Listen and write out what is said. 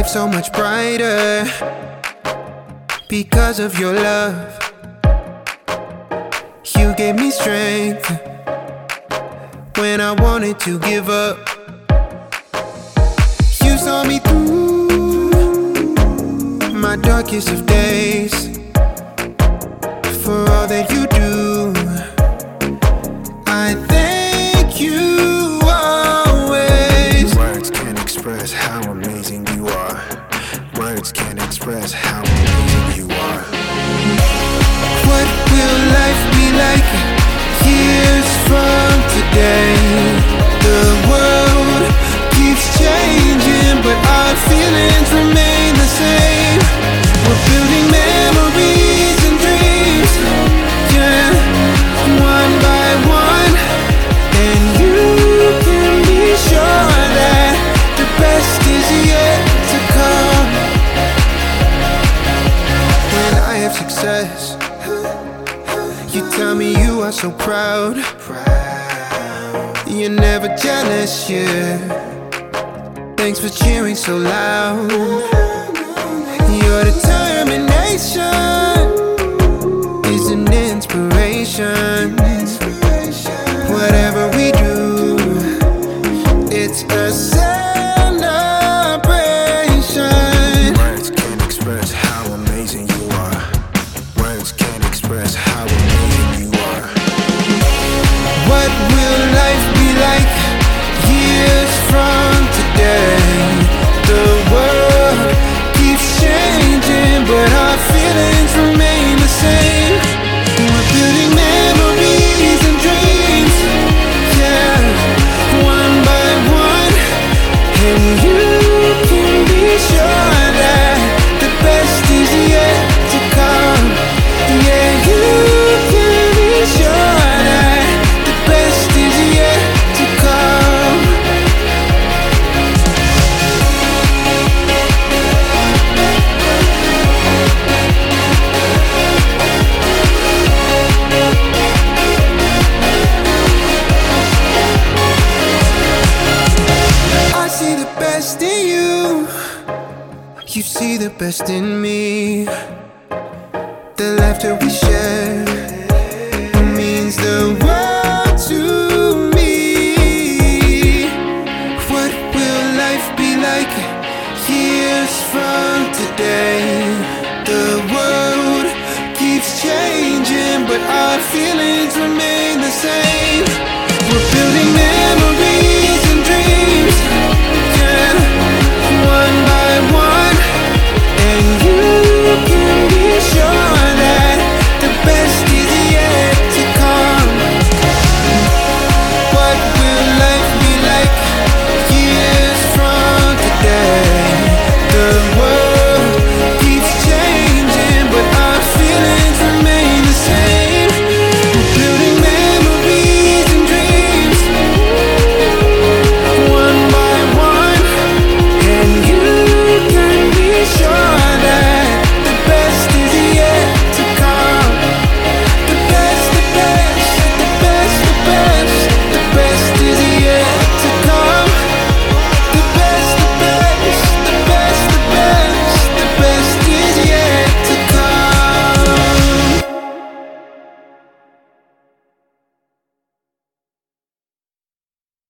life so much brighter because of your love. You gave me strength when I wanted to give up. You saw me through my darkest of days. For all that you do, I thank you always. Words can't express how amazing you are. Words can't express how amazing you are. What will life be like years from today? The world keeps changing, but our feelings remain the same. We're building memories and dreams, yeah, one by one. And you can be sure that the best is yet to come. When I have success, you tell me you are so proud. You're never jealous, yeah. Thanks for cheering so loud. Your determination is an inspiration. Whatever we do, it's a celebration. Words can't express how amazing you are. Words can't express how amazing you are. What will life be like years from today? The world keeps changing, but our feelings remain the same. We're building memories and dreams, yeah, one by one. And you can be sure that the best is yet to come. Yeah, you can be sure that the best is yet to come. I see the best in you. You see the best in me. The laughter we share means the